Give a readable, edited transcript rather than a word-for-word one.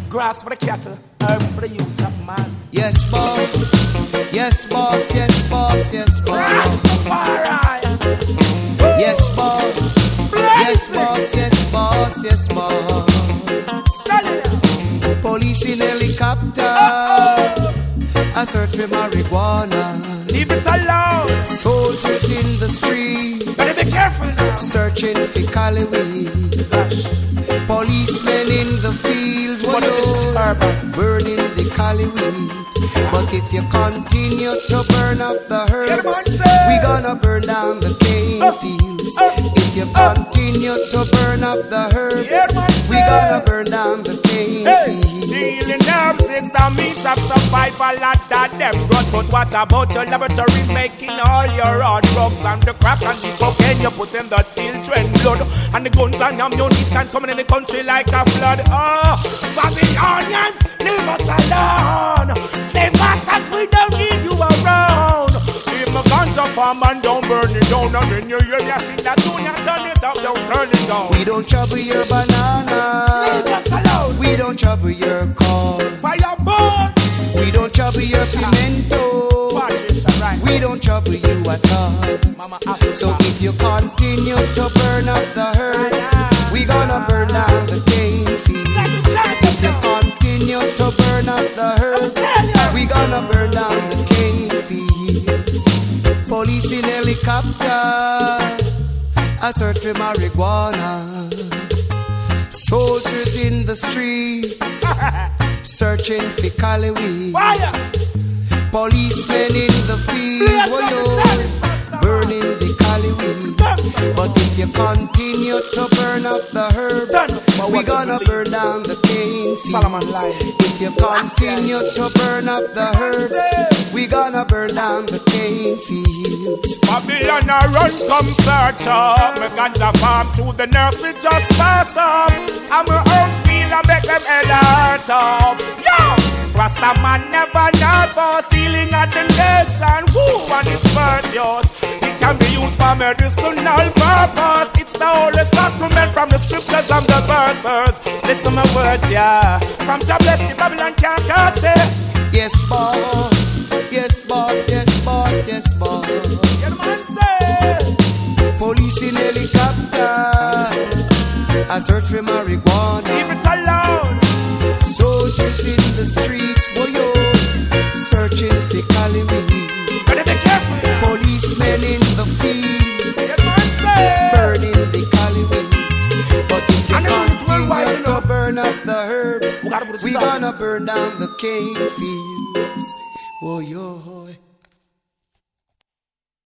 Grass for the cattle, herbs for the use of man. Yes, boss. Yes, boss. Yes, boss. Yes, boss. Rastafari. Yes, boss. Yes, boss. Yes, boss. Yes, boss. Police in helicopter. I search for marijuana. Leave it alone. Soldiers in the streets. Better be careful now. Searching for Cali weed. Policemen in the fields. Watch this disturbance. Burning the Cali weed. But if you continue to burn up the herbs, we gonna burn down the cane fields. If you continue to burn up the herbs, we gonna burn down the cane fields. Dealing herbs is the means of survival. Lot that them brought. But what about your laboratory making all your hard drugs and the crack and the cocaine you put in the children blood and the guns and ammunition coming in the country like a flood. Oh, Babylonians, leave us alone. Slave masters, we don't need you around. Leave my ganja farm and don't burn it down. And then you hear you sing that tune and turn it up, don't turn it down. We don't trouble your banana. Leave us alone. We don't trouble your corn. Fireborn. We don't trouble your pimento. We don't trouble you at all. So if you continue to burn up the herbs, we gonna burn down the cane fields. If you continue to burn up the herbs, we gonna burn down the cane fields. Police in helicopter, I search for marijuana. Soldiers in the streets, searching for Cali weed. Policemen in the fields, burning the Cali weed. But if you continue to burn up the herbs, we gonna burn down the cane fields. If you continue to burn up the herbs, we gonna burn down the cane fields. Babylon a run, come search up. Me ganja farm to the nursery just pass up. I'm a house feel and make them alert up. Yo! Rasta man never not for stealing at the nation. Woo, and it's virtuous. It can be used for medicinal purpose. It's the holy sacrament from the scriptures and the verses. Listen my words, yeah. From Jah bless the Babylon can't curse it. Yes, boss. Yes, boss. Yes, boss. Yes, boss. Get man say. Police in helicopter, I search for marijuana. Leave it alone. Soldiers in the streets, boyo, searching for Cali weed. Better be careful. Policemen in the fields, Get man say. burning the Cali weed. But if you continue to burn up the herbs, we gonna burn down the cane fields. Boyo.